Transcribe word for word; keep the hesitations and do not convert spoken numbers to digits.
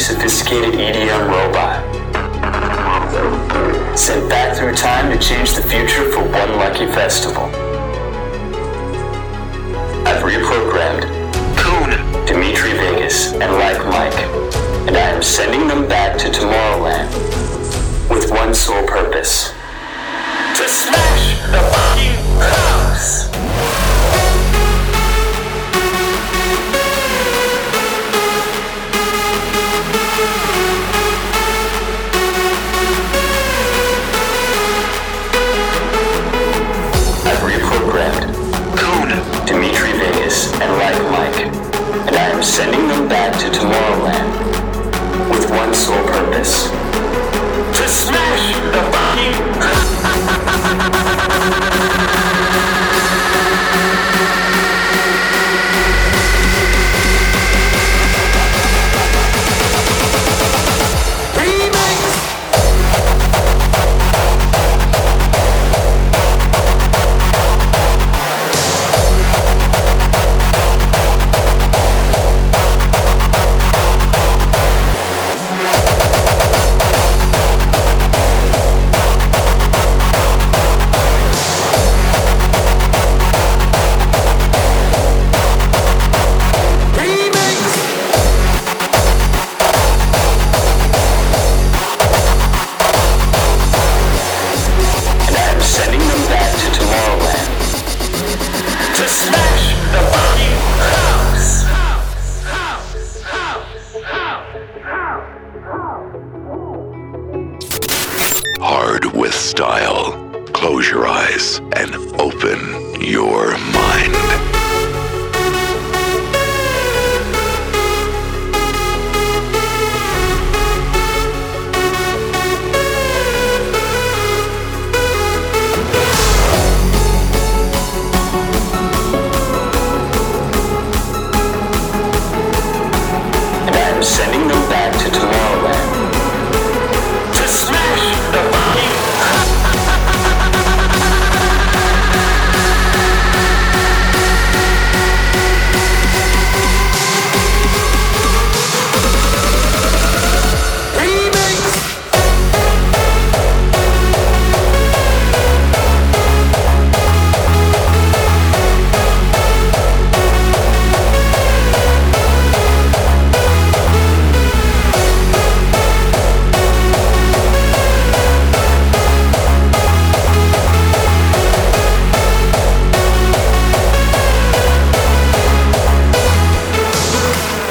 sophisticated E D M robot. Sent back through time to change the future for one lucky festival. I've reprogrammed Coon, Dimitri Vegas, and Like Mike, and I am sending them back to Tomorrowland with one sole purpose: to smash the fucking house! I've reprogrammed Coon, Dimitri Vegas, and Like Mike, and I am sending them back to Tomorrowland with one sole purpose: to smash the fucking Hard with style. Close your eyes and open your mind.